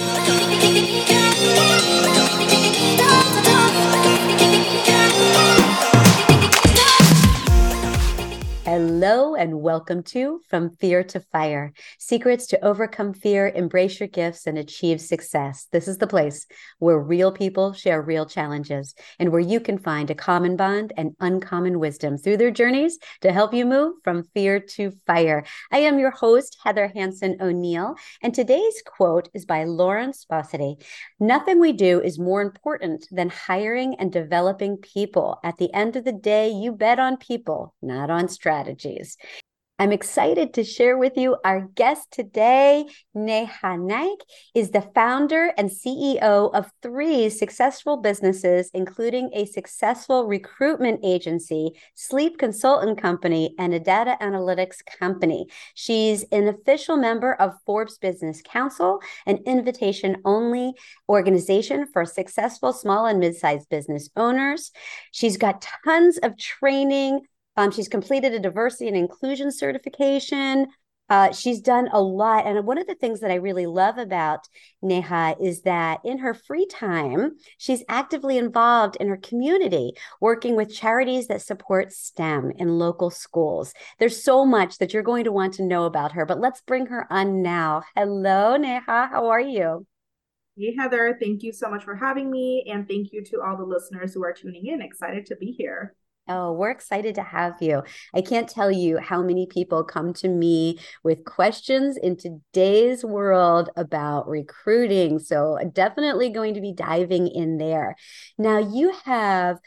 Hello and welcome to From Fear to Fire, secrets to overcome fear, embrace your gifts, and achieve success. This is the place where real people share real challenges and where you can find a common bond and uncommon wisdom through their journeys to help you move from fear to fire. I am your host, Heather Hansen O'Neill, and today's quote is by Lawrence Bossidy. Nothing we do is more important than hiring and developing people. At the end of the day, you bet on people, not on strategies. I'm excited to share with you our guest today. Neha Naik is the founder and CEO of 3 successful businesses, including a successful recruitment agency, sleep consultant company, and a data analytics company. She's an official member of Forbes Business Council, an invitation-only organization for successful small and mid-sized business owners. She's got tons of training. She's completed a diversity and inclusion certification. She's done a lot. And one of the things that I really love about Neha is that in her free time, she's actively involved in her community, working with charities that support STEM in local schools. There's so much that you're going to want to know about her, but let's bring her on now. Hello, Neha. How are you? Hey, Heather, thank you so much for having me. And thank you to all the listeners who are tuning in. Excited to be here. Oh, we're excited to have you. I can't tell you how many people come to me with questions in today's world about recruiting. So definitely going to be diving in there. Now you have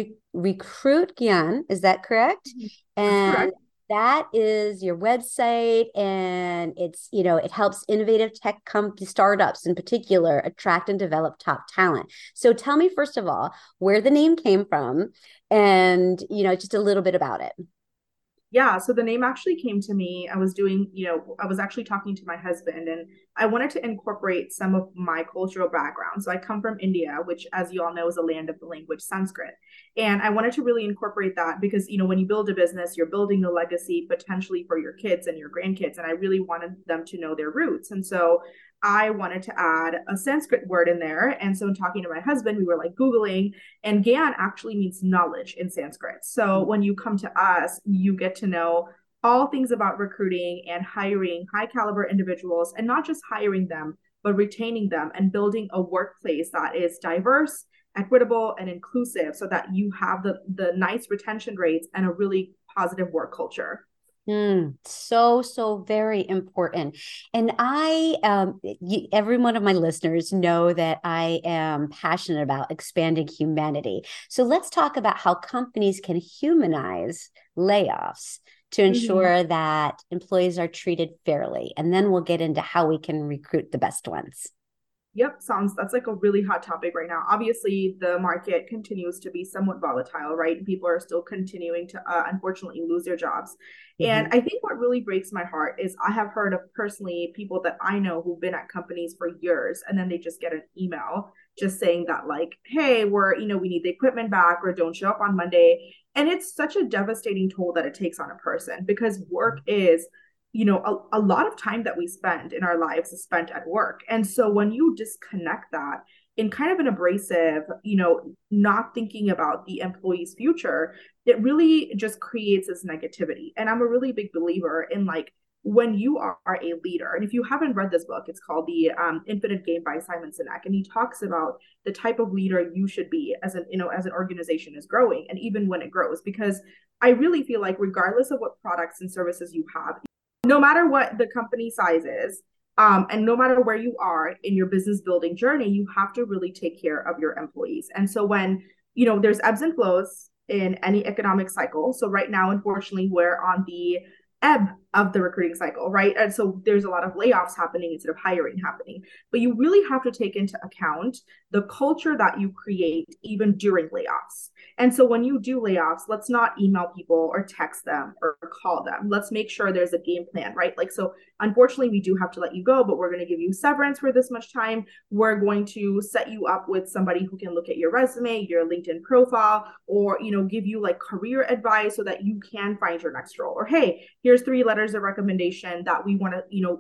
Recruit Gyan, is that correct? That's And correct. that is your website, and it helps innovative tech startups in particular attract and develop top talent. So tell me, first of all, where the name came from and, just a little bit about it. Yeah, so the name actually came to me. I was actually talking to my husband and I wanted to incorporate some of my cultural background. So I come from India, which, as you all know, is a land of the language Sanskrit. And I wanted to really incorporate that because, when you build a business, you're building a legacy potentially for your kids and your grandkids. And I really wanted them to know their roots. And so I wanted to add a Sanskrit word in there. And so in talking to my husband, we were like Googling, and Gyan actually means knowledge in Sanskrit. So when you come to us, you get to know all things about recruiting and hiring high caliber individuals, and not just hiring them, but retaining them and building a workplace that is diverse, equitable, and inclusive so that you have the nice retention rates and a really positive work culture. So very important. And every one of my listeners know that I am passionate about expanding humanity. So let's talk about how companies can humanize layoffs to Mm-hmm. ensure that employees are treated fairly. And then we'll get into how we can recruit the best ones. Yep, that's like a really hot topic right now. Obviously, the market continues to be somewhat volatile, right? People are still continuing to unfortunately lose their jobs. And Mhm. I think what really breaks my heart is I have heard of personally people that I know who've been at companies for years and then they just get an email just saying that, like, hey, we need the equipment back, or don't show up on Monday. And it's such a devastating toll that it takes on a person because work is, a lot of time that we spend in our lives is spent at work. And so when you disconnect that in kind of an abrasive, not thinking about the employee's future, it really just creates this negativity. And I'm a really big believer in, like, when you are a leader, and if you haven't read this book, it's called The Infinite Game by Simon Sinek, and he talks about the type of leader you should be as an organization is growing, and even when it grows, because I really feel like regardless of what products and services you have, no matter what the company size is, and no matter where you are in your business building journey, you have to really take care of your employees. And so when, there's ebbs and flows in any economic cycle. So right now, unfortunately, we're on the ebb of the recruiting cycle, right? And so there's a lot of layoffs happening instead of hiring happening. But you really have to take into account the culture that you create even during layoffs. And so when you do layoffs, let's not email people or text them or call them. Let's make sure there's a game plan, right? Like, so unfortunately, we do have to let you go, but we're going to give you severance for this much time. We're going to set you up with somebody who can look at your resume, your LinkedIn profile, or, give you like career advice so that you can find your next role. Or, hey, here's 3 letters of recommendation that we want to,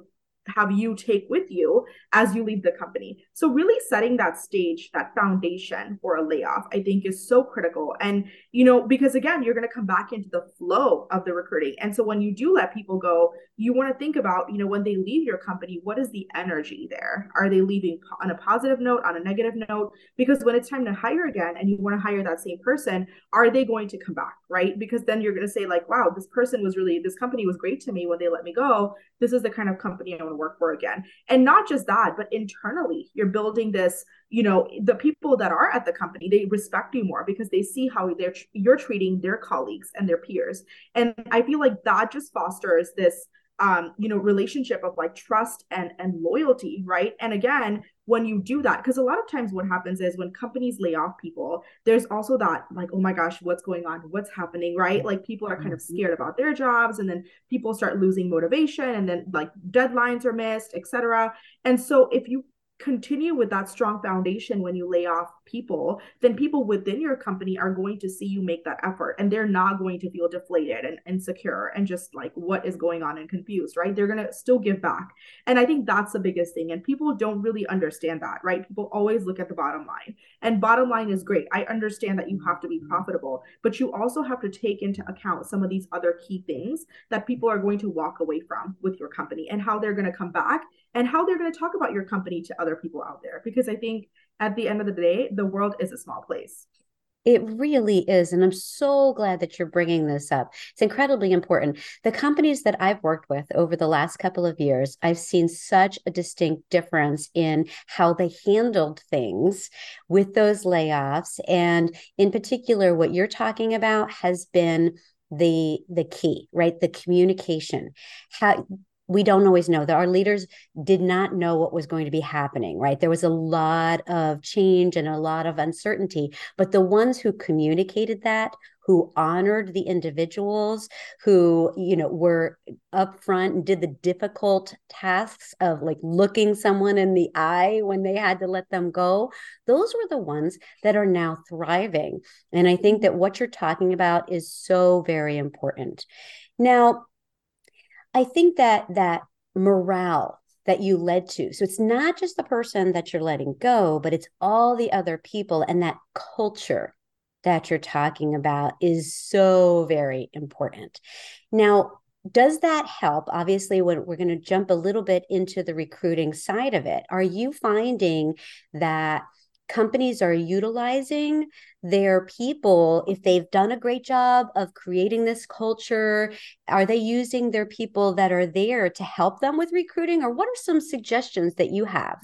have you take with you as you leave the company. So really setting that stage, that foundation for a layoff, I think is so critical. And, because again, you're going to come back into the flow of the recruiting. And so when you do let people go, you want to think about, when they leave your company, what is the energy there? Are they leaving on a positive note, on a negative note? Because when it's time to hire again and you want to hire that same person, are they going to come back, right? Because then you're going to say like, wow, this company was great to me when they let me go. This is the kind of company I want to work for again. And not just that, but internally, you're building this, the people that are at the company, they respect you more because they see how you're treating their colleagues and their peers. And I feel like that just fosters this relationship of like trust and loyalty, right? And again, when you do that, because a lot of times what happens is when companies lay off people, there's also that like, oh my gosh, what's going on? What's happening, right? Like people are kind of scared about their jobs, and then people start losing motivation, and then like deadlines are missed, etc. And so if you continue with that strong foundation when you lay off people, then people within your company are going to see you make that effort, and they're not going to feel deflated and insecure and just like what is going on and confused, right? They're going to still give back. And I think that's the biggest thing. And people don't really understand that, right? People always look at the bottom line, and bottom line is great. I understand that you have to be profitable, but you also have to take into account some of these other key things that people are going to walk away from with your company, and how they're going to come back, and how they're going to talk about your company to other people out there. Because I think at the end of the day, the world is a small place. It really is. And I'm so glad that you're bringing this up. It's incredibly important. The companies that I've worked with over the last couple of years, I've seen such a distinct difference in how they handled things with those layoffs. And in particular, what you're talking about has been the key, right? The communication. How we don't always know that our leaders did not know what was going to be happening, right? There was a lot of change and a lot of uncertainty, but the ones who communicated that, who honored the individuals, who, were upfront and did the difficult tasks of like looking someone in the eye when they had to let them go, those were the ones that are now thriving. And I think that what you're talking about is so very important. Now, I think that morale that you led to. So it's not just the person that you're letting go, but it's all the other people, and that culture that you're talking about is so very important. Now, does that help? Obviously, when we're going to jump a little bit into the recruiting side of it, are you finding that companies are utilizing their people, if they've done a great job of creating this culture, are they using their people that are there to help them with recruiting? Or what are some suggestions that you have?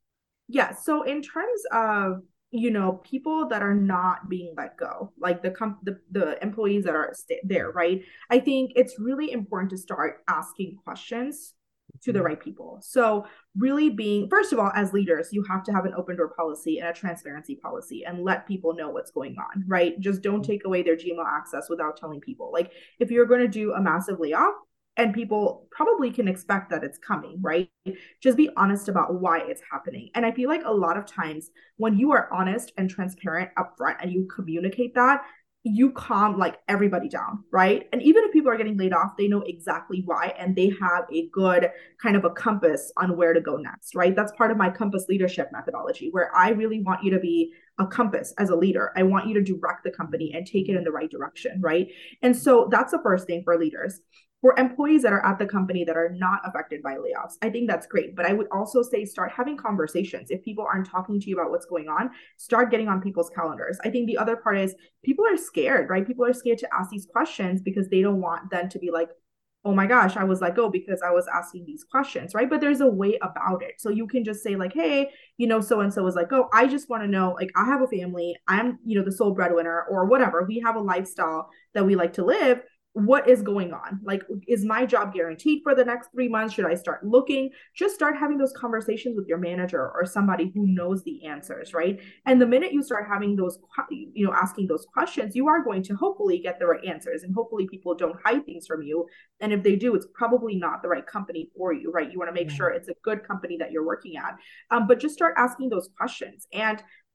Yeah. So in terms of, people that are not being let go, like the employees that are there, right? I think it's really important to start asking questions to the right people. So really being, first of all, as leaders, you have to have an open door policy and a transparency policy and let people know what's going on, right? Just don't take away their Gmail access without telling people. Like if you're going to do a massive layoff, and people probably can expect that it's coming, right? Just be honest about why it's happening. And I feel like a lot of times when you are honest and transparent upfront and you communicate that, you calm like everybody down, right? And even if people are getting laid off, they know exactly why, and they have a good kind of a compass on where to go next, right? That's part of my compass leadership methodology, where I really want you to be a compass as a leader. I want you to direct the company and take it in the right direction, right? And so that's the first thing for leaders. For employees that are at the company that are not affected by layoffs, I think that's great. But I would also say start having conversations. If people aren't talking to you about what's going on, start getting on people's calendars. I think the other part is people are scared, right? People are scared to ask these questions because they don't want them to be like, oh my gosh, I was let go because I was asking these questions, right? But there's a way about it. So you can just say, like, hey, so and so is like, oh, I just want to know, like, I have a family, I'm, the sole breadwinner or whatever. We have a lifestyle that we like to live. What is going on? Like, is my job guaranteed for the next 3 months? Should I start looking? Just start having those conversations with your manager or somebody who knows the answers, right? And the minute you start having those, asking those questions, you are going to hopefully get the right answers. And hopefully people don't hide things from you. And if they do, it's probably not the right company for you, right? You want to make sure it's a good company that you're working at. But just start asking those questions. And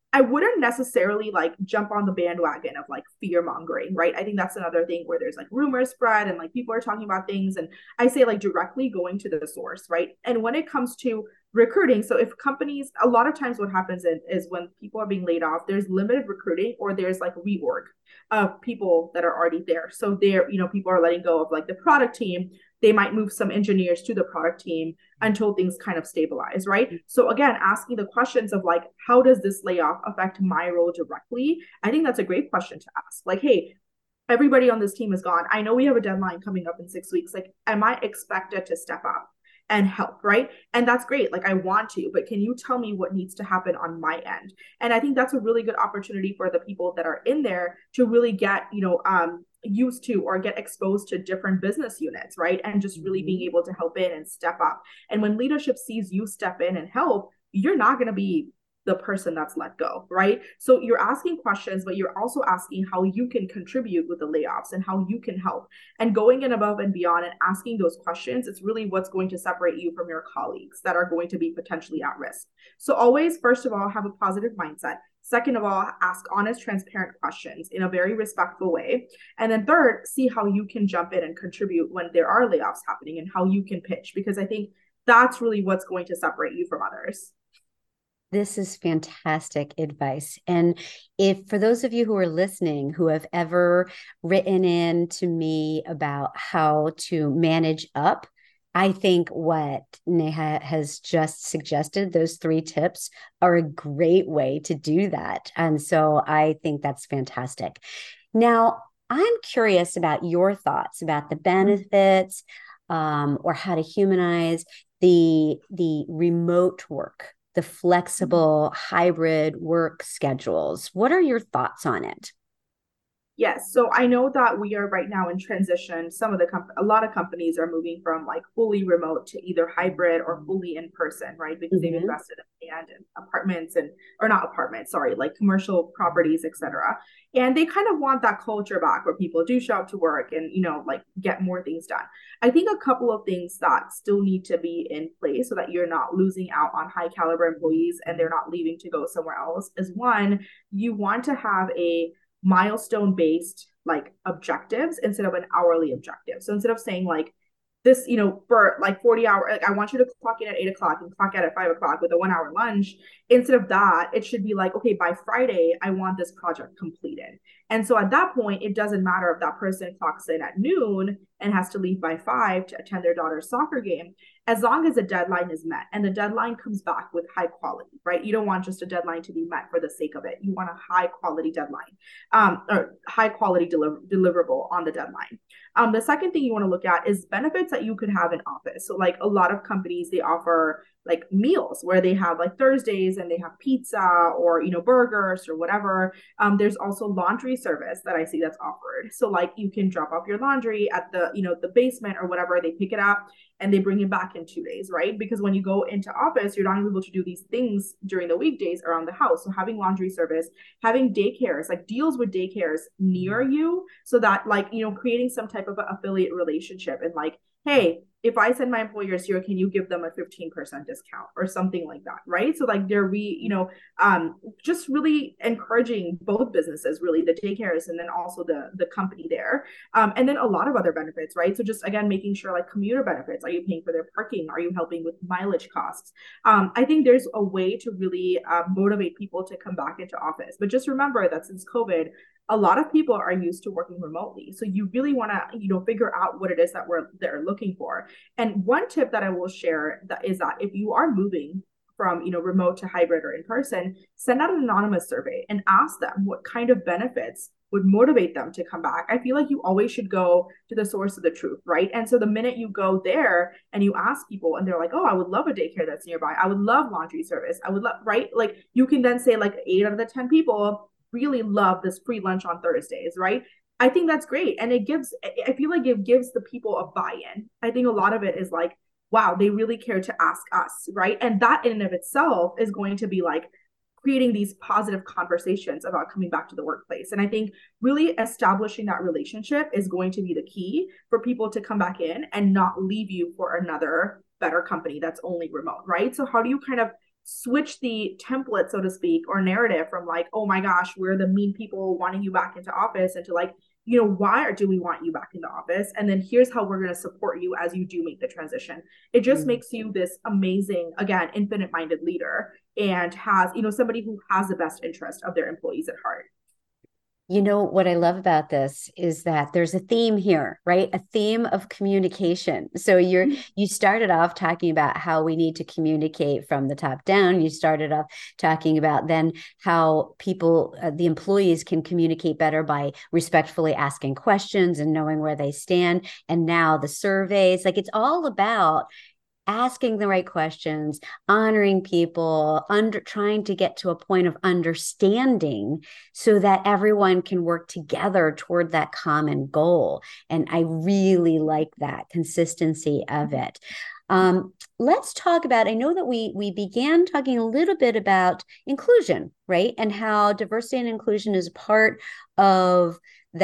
I wouldn't necessarily like jump on the bandwagon of like fear mongering, right? I think that's another thing where there's like rumors spread and like people are talking about things. And I say like directly going to the source, right? And when it comes to recruiting, so if companies, a lot of times what happens is when people are being laid off, there's limited recruiting or there's like reorg of people that are already there. So there, people are letting go of like the product team. They might move some engineers to the product team until things kind of stabilize, right? So again, asking the questions of like, how does this layoff affect my role directly? I think that's a great question to ask. Like, hey, everybody on this team is gone. I know we have a deadline coming up in 6 weeks. Like, am I expected to step up and help, right? And that's great. Like, I want to, but can you tell me what needs to happen on my end? And I think that's a really good opportunity for the people that are in there to really get, used to or get exposed to different business units, right? And just really being able to help in and step up. And when leadership sees you step in and help, you're not going to be the person that's let go, right? So you're asking questions, but you're also asking how you can contribute with the layoffs and how you can help. And going in above and beyond and asking those questions, it's really what's going to separate you from your colleagues that are going to be potentially at risk. So always, first of all, have a positive mindset. Second of all, ask honest, transparent questions in a very respectful way. And then third, see how you can jump in and contribute when there are layoffs happening and how you can pitch, because I think that's really what's going to separate you from others. This is fantastic advice. And if for those of you who are listening who have ever written in to me about how to manage up, I think what Neha has just suggested, those 3 tips, are a great way to do that. And so I think that's fantastic. Now, I'm curious about your thoughts about the benefits or how to humanize the remote work, the flexible hybrid work schedules. What are your thoughts on it? Yes. So I know that we are right now in transition. A lot of companies are moving from like fully remote to either hybrid or fully in person, right? Because they've Mhm. invested in land and apartments and, or not apartments, sorry, like commercial properties, etc. And they kind of want that culture back where people do show up to work and, like get more things done. I think a couple of things that still need to be in place so that you're not losing out on high caliber employees and they're not leaving to go somewhere else is one, you want to have a milestone based like objectives instead of an hourly objective. So instead of saying like this, for like 40 hours, like I want you to clock in at 8 o'clock and clock out at 5 o'clock with a 1 hour lunch. Instead of that, it should be like, okay, by Friday, I want this project completed. And so at that point, it doesn't matter if that person clocks in at noon and has to leave by 5 to attend their daughter's soccer game, as long as the deadline is met and the deadline comes back with high quality, right? You don't want just a deadline to be met for the sake of it. You want a high quality deadline, or high quality deliverable on the deadline. The second thing you want to look at is benefits that you could have in office. So like a lot of companies, they offer like meals where they have like Thursdays and they have pizza or, burgers or whatever. There's also laundry service that I see that's offered. So like you can drop off your laundry at the basement or whatever, they pick it up and they bring it back in 2 days, right? Because when you go into office, you're not able to do these things during the weekdays around the house. So having laundry service, having daycares, like deals with daycares near you, so that like, creating some type of an affiliate relationship and like, hey, if I send my employers here, can you give them a 15% discount or something like that, right? So like just really encouraging both businesses, really the daycares and then also the company there, and then a lot of other benefits, right? So just again making sure like commuter benefits. Are you paying for their parking? Are you helping with mileage costs? I think there's a way to really motivate people to come back into office, but just remember that since COVID, a lot of people are used to working remotely. So you really want to, figure out what it is that they're looking for. And one tip that I will share is that if you are moving from, remote to hybrid or in person, send out an anonymous survey and ask them what kind of benefits would motivate them to come back. I feel like you always should go to the source of the truth, right? And so the minute you go there and you ask people and they're like, oh, I would love a daycare that's nearby. I would love laundry service. I would love, right? Like you can then say like 8 out of the 10 people really love this free lunch on Thursdays, right? I think that's great. And I feel like it gives the people a buy in. I think a lot of it is like, wow, they really care to ask us, right? And that in and of itself is going to be like creating these positive conversations about coming back to the workplace. And I think really establishing that relationship is going to be the key for people to come back in and not leave you for another better company that's only remote, right? So how do you kind of switch the template, so to speak, or narrative from like, oh my gosh, we're the mean people wanting you back into office, into like, why do we want you back in the office? And then here's how we're going to support you as you do make the transition. It just makes you this amazing, again, infinite minded leader, and has, somebody who has the best interest of their employees at heart. You know, what I love about this is that there's a theme here, right? A theme of communication. So you started off talking about how we need to communicate from the top down. You started off talking about then how people, the employees, can communicate better by respectfully asking questions and knowing where they stand. And now the surveys, like, it's all about asking the right questions, honoring people, trying to get to a point of understanding so that everyone can work together toward that common goal. And I really like that consistency of it. Let's talk about, I know that we began talking a little bit about inclusion, right? And how diversity and inclusion is part of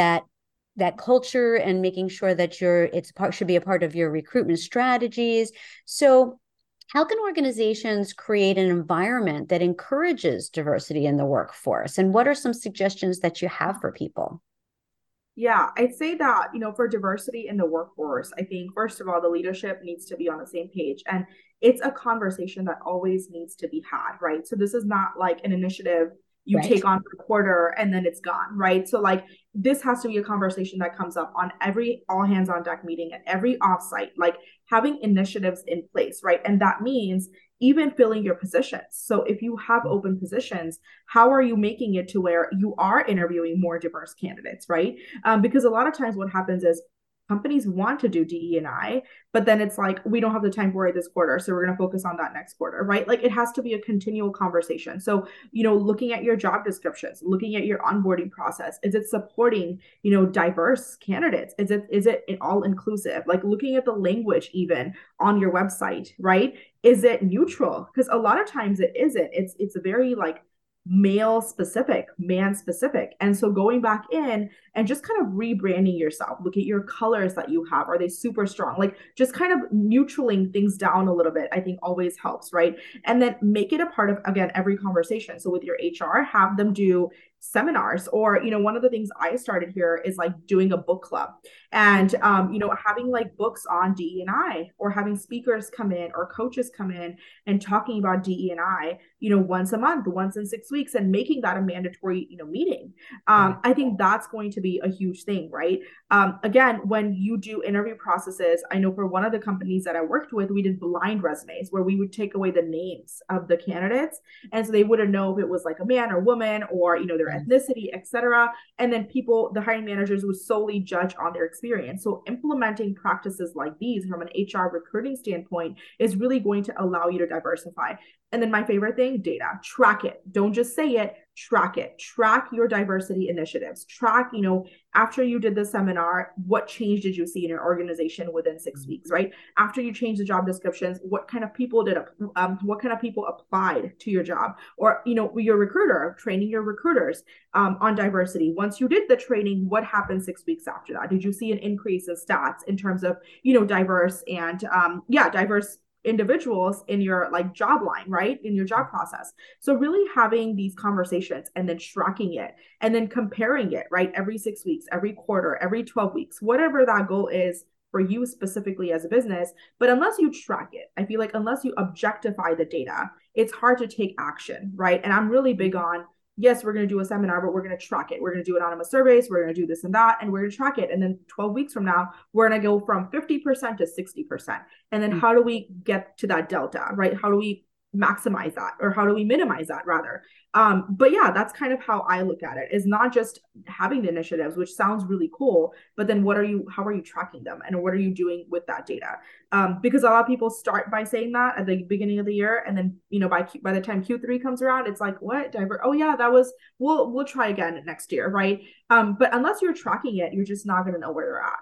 that culture, and making sure that should be a part of your recruitment strategies. So how can organizations create an environment that encourages diversity in the workforce? And what are some suggestions that you have for people? Yeah, I'd say that, for diversity in the workforce, I think, first of all, the leadership needs to be on the same page. And it's a conversation that always needs to be had, right? So this is not like an initiative you Right. take on for a quarter and then it's gone, right? So like this has to be a conversation that comes up on every all hands on deck meeting and every offsite, like having initiatives in place, right? And that means even filling your positions. So if you have open positions, how are you making it to where you are interviewing more diverse candidates, right? Because a lot of times what happens is companies want to do DE&I, but then it's like, we don't have the time for it this quarter, so we're going to focus on that next quarter, right? Like it has to be a continual conversation. So, looking at your job descriptions, looking at your onboarding process, is it supporting, diverse candidates? Is it all inclusive? Like looking at the language even on your website, right? Is it neutral? Because a lot of times it isn't. It's a very like male specific, man specific. And so going back in and just kind of rebranding yourself, look at your colors that you have. Are they super strong? Like just kind of neutraling things down a little bit, I think always helps, right? And then make it a part of, again, every conversation. So with your HR, have them do seminars, or one of the things I started here is like doing a book club, and having like books on DE&I, or having speakers come in or coaches come in and talking about DE&I, once a month, once in 6 weeks, and making that a mandatory meeting. I think that's going to be a huge thing, right? Again, when you do interview processes, I know for one of the companies that I worked with, we did blind resumes where we would take away the names of the candidates, and so they wouldn't know if it was like a man or woman, or their ethnicity, etc. And then the hiring managers would solely judge on their experience. So implementing practices like these from an HR recruiting standpoint is really going to allow you to diversify. And then my favorite thing, data. Track it. Don't just say it, track it. Track your diversity initiatives. Track, after you did the seminar, what change did you see in your organization within 6 weeks, right? After you changed the job descriptions, what kind of people applied to your job? Or, your recruiter, training your recruiters on diversity. Once you did the training, what happened 6 weeks after that? Did you see an increase in stats in terms of, diverse and, diverse individuals in your like job line, right? In your job process. So really having these conversations and then tracking it and then comparing it, right? Every 6 weeks, every quarter, every 12 weeks, whatever that goal is for you specifically as a business. But unless you track it, I feel like unless you objectify the data, it's hard to take action, right? And I'm really big on, yes, we're going to do a seminar, but we're going to track it. We're going to do anonymous surveys. We're going to do this and that, and we're going to track it. And then 12 weeks from now, we're going to go from 50% to 60%. And then how do we get to that delta, right? How do we maximize that, or how do we minimize that rather? But yeah, that's kind of how I look at it, is not just having the initiatives, which sounds really cool, but then how are you tracking them, and what are you doing with that data? Because a lot of people start by saying that at the beginning of the year, and then by the time Q3 comes around, it's like, what? Oh yeah, that was, we'll try again next year, right? But unless you're tracking it, you're just not going to know where you're at.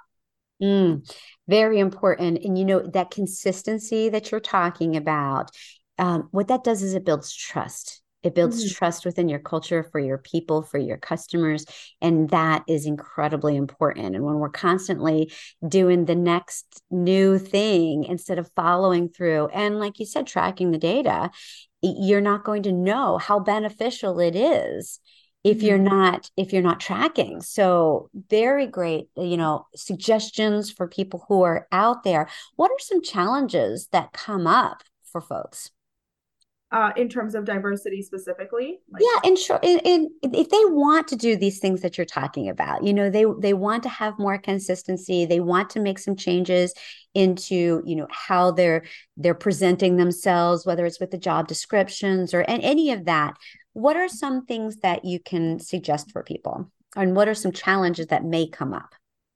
Very important. And that consistency that you're talking about, what that does is it builds trust. It builds trust within your culture, for your people, for your customers. And that is incredibly important. And when we're constantly doing the next new thing instead of following through, and like you said, tracking the data, you're not going to know how beneficial it is Mhm. if you're not tracking. So very great, suggestions for people who are out there. What are some challenges that come up for folks? In terms of diversity specifically, like, Yeah, and sure, if they want to do these things that you're talking about, they want to have more consistency. They want to make some changes into, how they're presenting themselves, whether it's with the job descriptions or and any of that. What are some things that you can suggest for people, and what are some challenges that may come up?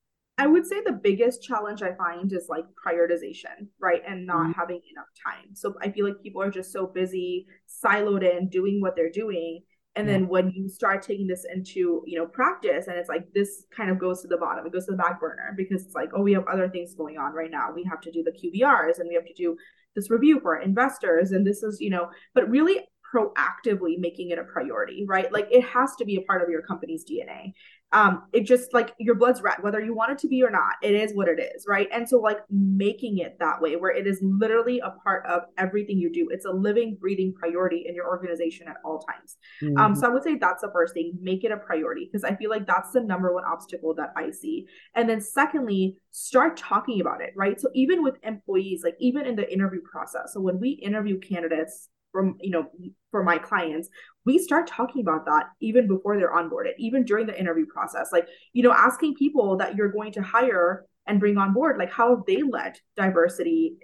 I would say the biggest challenge I find is like prioritization, right? And not having enough time. So I feel like people are just so busy, siloed in, doing what they're doing. And Yeah. then when you start taking this into, practice, and it's like this kind of goes to the bottom, it goes to the back burner because it's like, oh, we have other things going on right now. We have to do the QBRs and we have to do this review for our investors. And this is, but really proactively making it a priority, right? Like it has to be a part of your company's DNA. It just like your blood's red, whether you want it to be or not, it is what it is, right? And so like making it that way where it is literally a part of everything you do, it's a living breathing priority in your organization at all times. Mhm. So I would say that's the first thing, make it a priority, because I feel like that's the number one obstacle that I see. And then secondly, start talking about it, right? So even with employees, like even in the interview process, so when we interview candidates from, for my clients, we start talking about that even before they're onboarded, even during the interview process. Like, asking people that you're going to hire and bring on board, like how have they led diversity,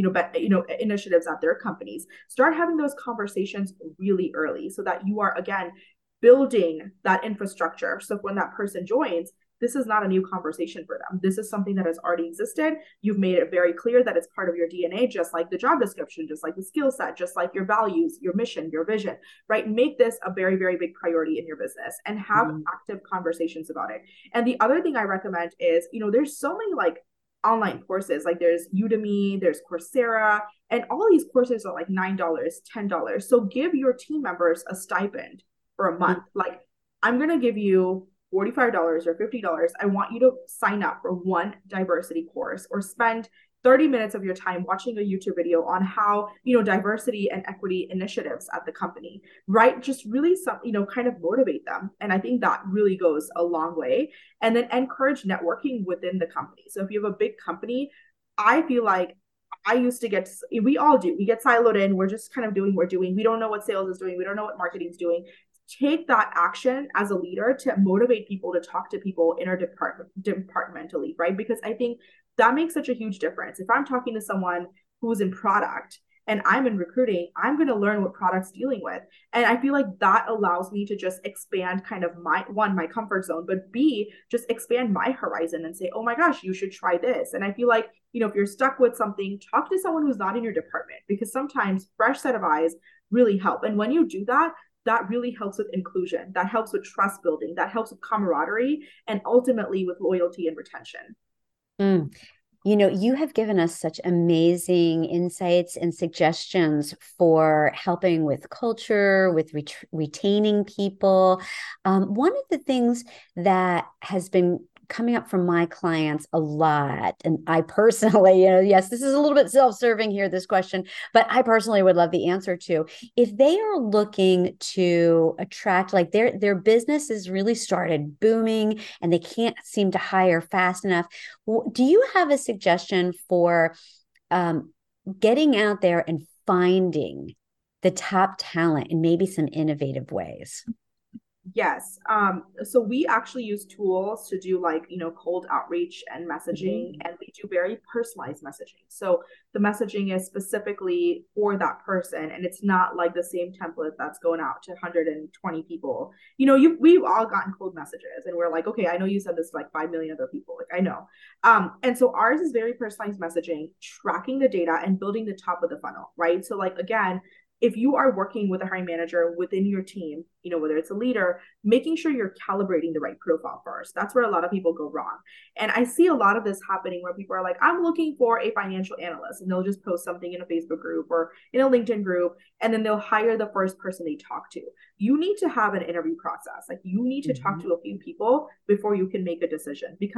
initiatives at their companies. Start having those conversations really early so that you are again building that infrastructure. So when that person joins, this is not a new conversation for them. This is something that has already existed. You've made it very clear that it's part of your DNA, just like the job description, just like the skill set, just like your values, your mission, your vision, right? Make this a very, very big priority in your business and have Mhm. active conversations about it. And the other thing I recommend is, there's so many like online courses, like there's Udemy, there's Coursera, and all these courses are like $9, $10. So give your team members a stipend for a month. Like, I'm going to give you $45 or $50. I want you to sign up for one diversity course or spend 30 minutes of your time watching a YouTube video on how, diversity and equity initiatives at the company, right? Just really some, kind of motivate them. And I think that really goes a long way. And then encourage networking within the company. So if you have a big company, I feel like I used to get, we all do, we get siloed in. We're just kind of doing what we're doing. We don't know what sales is doing. We don't know what marketing is doing. Take that action as a leader to motivate people to talk to people departmentally, right? Because I think that makes such a huge difference. If I'm talking to someone who's in product and I'm in recruiting, I'm going to learn what product's dealing with. And I feel like that allows me to just expand kind of my comfort zone, but B, just expand my horizon and say, oh my gosh, you should try this. And I feel like, if you're stuck with something, talk to someone who's not in your department, because sometimes fresh set of eyes really help. And when you do that, that really helps with inclusion. That helps with trust building. That helps with camaraderie and ultimately with loyalty and retention. Mm. You have given us such amazing insights and suggestions for helping with culture, with retaining people. One of the things that has been coming up from my clients a lot, and I personally, yes, this is a little bit self-serving here, this question, but I personally would love the answer to, if they are looking to attract, like their business is really started booming and they can't seem to hire fast enough. Do you have a suggestion for um, getting out there and finding the top talent in maybe some innovative ways? Yes. So we actually use tools to do like, cold outreach and messaging, Mhm. and we do very personalized messaging. So the messaging is specifically for that person, and it's not like the same template that's going out to 120 people. We've all gotten cold messages and we're like, okay, I know you said this to like 5 million other people. Like I know. And so ours is very personalized messaging, tracking the data and building the top of the funnel, right? So like again, if you are working with a hiring manager within your team, whether it's a leader, making sure you're calibrating the right profile first. That's where a lot of people go wrong. And I see a lot of this happening where people are like, I'm looking for a financial analyst, and they'll just post something in a Facebook group or in a LinkedIn group, and then they'll hire the first person they talk to. You need to have an interview process. Like you need to talk Mhm. to a few people before you can make a decision, because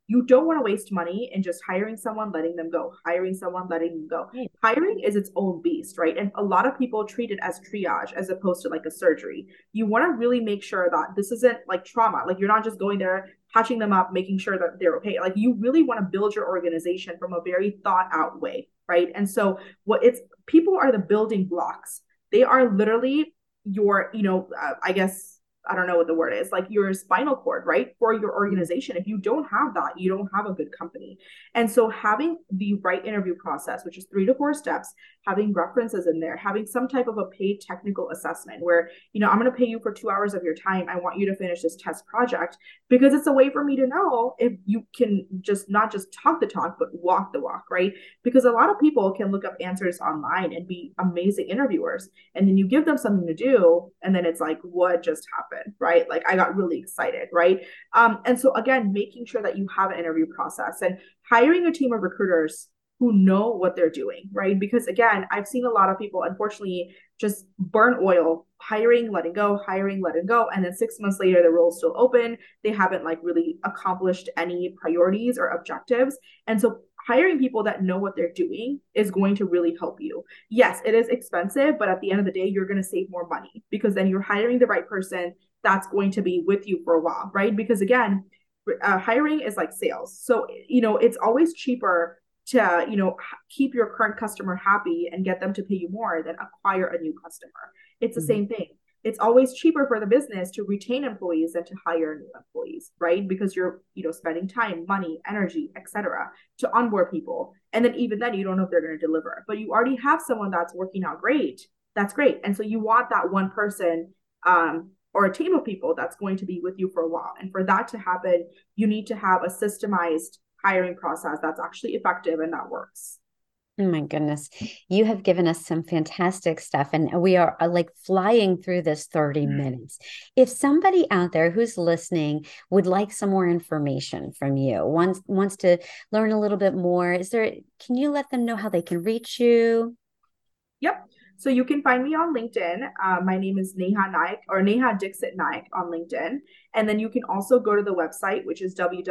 You don't want to waste money in just hiring someone, letting them go, hiring someone, letting them go. Right. Hiring is its own beast, right? And a lot of people treat it as triage as opposed to like a surgery. You want to really make sure that this isn't like trauma. Like you're not just going there, patching them up, making sure that they're okay. Like you really want to build your organization from a very thought out way, right? And so what it's people are the building blocks. They are literally your, I guess I don't know what the word is, like your spinal cord, right? For your organization. If you don't have that, you don't have a good company. And so having the right interview process, which is 3 to 4 steps, having references in there, having some type of a paid technical assessment where, I'm going to pay you for 2 hours of your time. I want you to finish this test project because it's a way for me to know if you can just not just talk the talk, but walk the walk, right? Because a lot of people can look up answers online and be amazing interviewers. And then you give them something to do. And then it's like, what just happened, right? Like I got really excited, right? And so again, making sure that you have an interview process and hiring a team of recruiters who know what they're doing, right? Because again, I've seen a lot of people, unfortunately, just burn oil, hiring, letting go, hiring, letting go. And then 6 months later, the role's still open. They haven't like really accomplished any priorities or objectives. And so hiring people that know what they're doing is going to really help you. Yes, it is expensive, but at the end of the day, you're going to save more money because then you're hiring the right person that's going to be with you for a while, right? Because again, hiring is like sales. So, it's always cheaper to, keep your current customer happy and get them to pay you more than acquire a new customer. It's the same thing. It's always cheaper for the business to retain employees than to hire new employees, right? Because you're, spending time, money, energy, etc., to onboard people. And then even then, you don't know if they're going to deliver. But you already have someone that's working out great. That's great. And so you want that one person or a team of people that's going to be with you for a while. And for that to happen, you need to have a systemized hiring process that's actually effective and that works. Oh my goodness. You have given us some fantastic stuff and we are like flying through this 30 minutes. If somebody out there who's listening would like some more information from you, wants to learn a little bit more, can you let them know how they can reach you? Yep. So you can find me on LinkedIn. My name is Neha Naik or Neha Dixit Naik on LinkedIn. And then you can also go to the website, which is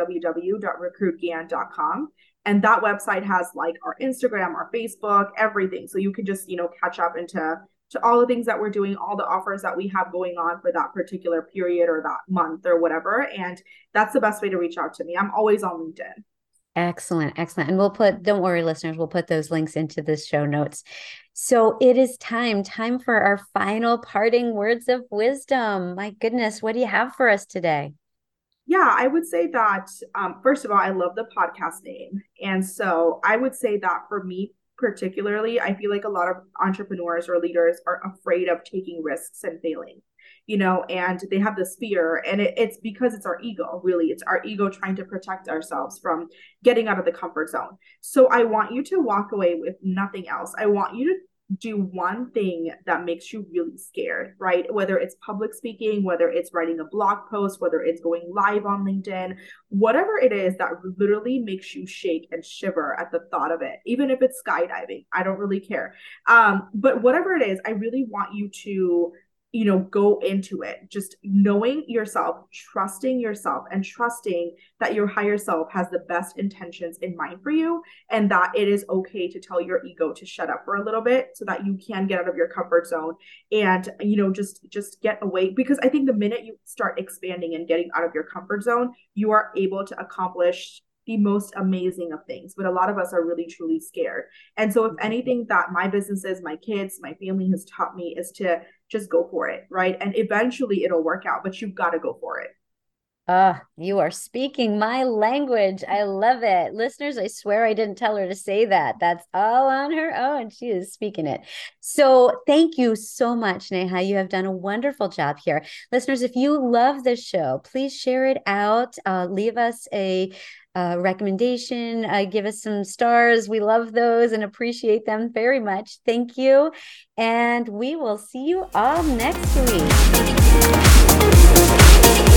www.recruitgyan.com. And that website has like our Instagram, our Facebook, everything. So you can just, catch up into all the things that we're doing, all the offers that we have going on for that particular period or that month or whatever. And that's the best way to reach out to me. I'm always on LinkedIn. Excellent. Excellent. And don't worry, listeners, we'll put those links into the show notes. So it is time for our final parting words of wisdom. My goodness, what do you have for us today? Yeah, I would say that, first of all, I love the podcast name. And so I would say that for me, particularly, I feel like a lot of entrepreneurs or leaders are afraid of taking risks and failing, and they have this fear. And it's because it's our ego, really. It's our ego trying to protect ourselves from getting out of the comfort zone. So I want you to walk away with nothing else. I want you to do one thing that makes you really scared, right? Whether it's public speaking, whether it's writing a blog post, whether it's going live on LinkedIn, whatever it is that literally makes you shake and shiver at the thought of it, even if it's skydiving, I don't really care. But whatever it is, I really want you to go into it, just knowing yourself, trusting yourself, and trusting that your higher self has the best intentions in mind for you, and that it is okay to tell your ego to shut up for a little bit so that you can get out of your comfort zone and, just get away. Because I think the minute you start expanding and getting out of your comfort zone, you are able to accomplish the most amazing of things. But a lot of us are really, truly scared. And so if anything that my businesses, my kids, my family has taught me is to just go for it, right? And eventually it'll work out, but you've got to go for it. You are speaking my language. I love it. Listeners, I swear I didn't tell her to say that. That's all on her own. She is speaking it. So thank you so much, Neha. You have done a wonderful job here. Listeners, if you love this show, please share it out. Leave us a recommendation. Give us some stars. We love those and appreciate them very much. Thank you. And we will see you all next week.